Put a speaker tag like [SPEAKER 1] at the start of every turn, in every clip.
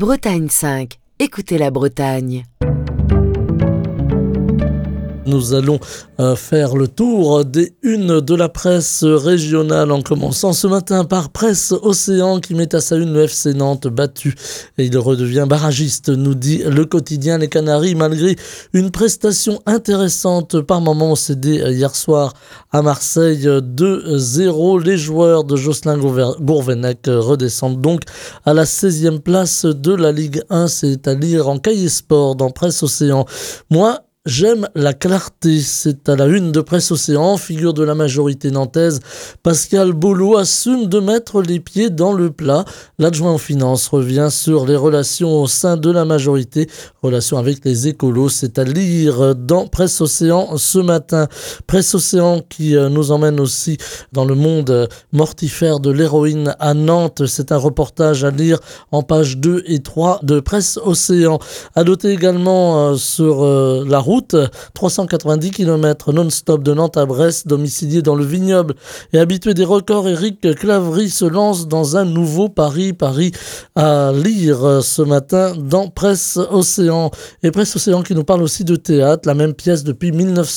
[SPEAKER 1] Bretagne 5, écoutez la Bretagne.
[SPEAKER 2] Nous allons faire le tour des unes de la presse régionale en commençant ce matin par Presse Océan qui met à sa une le FC Nantes battu et il redevient barragiste, nous dit le quotidien Les Canaries malgré une prestation intéressante par moment cédée hier soir à Marseille 2-0. Les joueurs de Jocelyn Gourvenec redescendent donc à la 16e place de la Ligue 1, c'est à lire en Cahier Sport dans Presse Océan. Moi, j'aime la clarté, c'est à la une de Presse Océan, figure de la majorité nantaise. Pascal Bolo assume de mettre les pieds dans le plat. L'adjoint aux finances revient sur les relations au sein de la majorité, relations avec les écolos, c'est à lire dans Presse Océan ce matin. Presse Océan qui nous emmène aussi dans le monde mortifère de l'héroïne à Nantes. C'est un reportage à lire en pages 2 et 3 de Presse Océan. À noter également sur la route, 390 km non-stop de Nantes à Brest, domicilié dans le vignoble et habitué des records, Éric Claverie se lance dans un nouveau pari à lire ce matin dans Presse Océan. Et Presse Océan qui nous parle aussi de théâtre, la même pièce depuis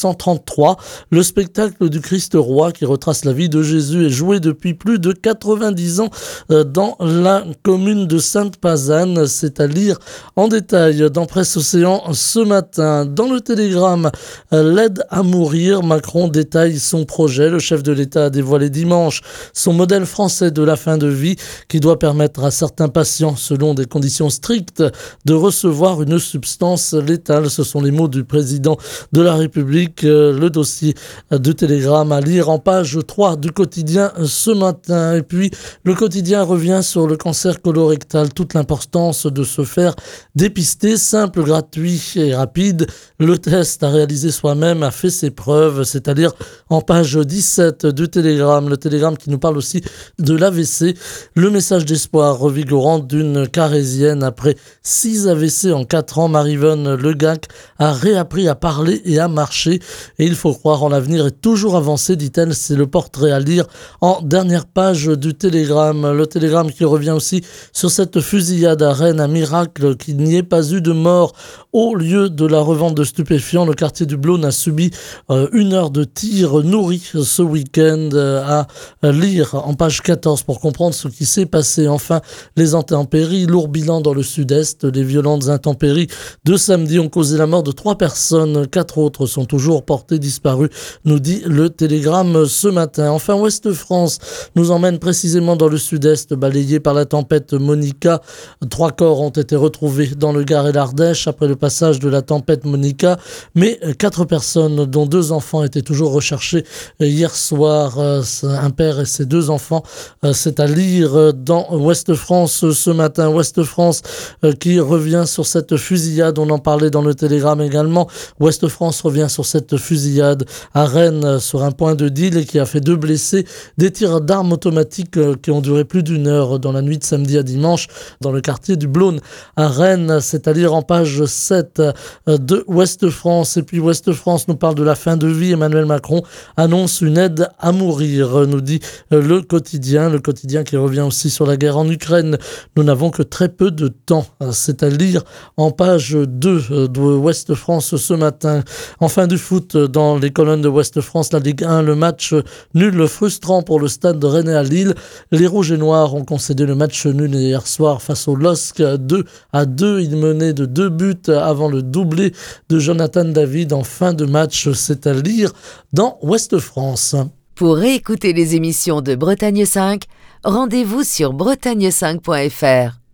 [SPEAKER 2] 1933. Le spectacle du Christ roi qui retrace la vie de Jésus est joué depuis plus de 90 ans dans la commune de Sainte-Pazanne. C'est à lire en détail dans Presse Océan ce matin. Dans le Télégramme, l'aide à mourir, Macron détaille son projet. Le chef de l'État a dévoilé dimanche son modèle français de la fin de vie qui doit permettre à certains patients, selon des conditions strictes, de recevoir une substance létale. Ce sont les mots du président de la République. Le dossier du Télégramme à lire en page 3 du quotidien ce matin. Et puis, le quotidien revient sur le cancer colorectal, toute l'importance de se faire dépister, simple, gratuit et rapide. Le test à réaliser soi-même a fait ses preuves, c'est-à-dire en page 17 du Télégramme. Le Télégramme qui nous parle aussi de l'AVC. Le message d'espoir revigorant d'une Carésienne. Après 6 AVC en 4 ans, Marie-Vonne Legac a réappris à parler et à marcher. Et il faut croire en l'avenir et toujours avancer, dit-elle. C'est le portrait à lire en dernière page du Télégramme. Le Télégramme qui revient aussi sur cette fusillade à Rennes, un miracle qu'il n'y ait pas eu de mort au lieu de la revente de stupéfiants. Le quartier du Blône a subi 1 heure de tir nourri ce week-end à lire en page 14 pour comprendre ce qui s'est passé. Enfin, les intempéries, lourd bilan dans le sud-est. Les violentes intempéries de samedi ont causé la mort de 3 personnes. 4 autres sont toujours portées disparues, nous dit le Télégramme ce matin. Enfin, Ouest-France nous emmène précisément dans le sud-est, balayé par la tempête Monica. 3 corps ont été retrouvés dans le Gard et l'Ardèche après le passage de la tempête Monica, mais 4 personnes, dont 2 enfants, étaient toujours recherchés hier soir. Un père et ses 2 enfants, c'est à lire dans Ouest-France ce matin. Ouest-France qui revient sur cette fusillade, on en parlait dans le Télégramme également. Ouest-France revient sur cette fusillade à Rennes sur un point de deal et qui a fait 2 blessés. Des tirs d'armes automatiques qui ont duré plus d'1 heure dans la nuit de samedi à dimanche dans le quartier du Blône à Rennes. C'est à lire en page 7 de Ouest-France. Et puis Ouest-France nous parle de la fin de vie. Emmanuel Macron annonce une aide à mourir, nous dit le quotidien. Le quotidien qui revient aussi sur la guerre en Ukraine. Nous n'avons que très peu de temps. C'est à lire en page 2 de Ouest-France ce matin. En fin du foot, dans les colonnes de Ouest-France, la Ligue 1, le match nul frustrant pour le stade de Rennes à Lille. Les Rouges et Noirs ont concédé le match nul hier soir face au LOSC 2-2. Ils menaient de 2 buts avant le doublé de Jonathan David en fin de match. C'est à lire dans Ouest-France.
[SPEAKER 1] Pour réécouter les émissions de Bretagne 5, rendez-vous sur bretagne5.fr.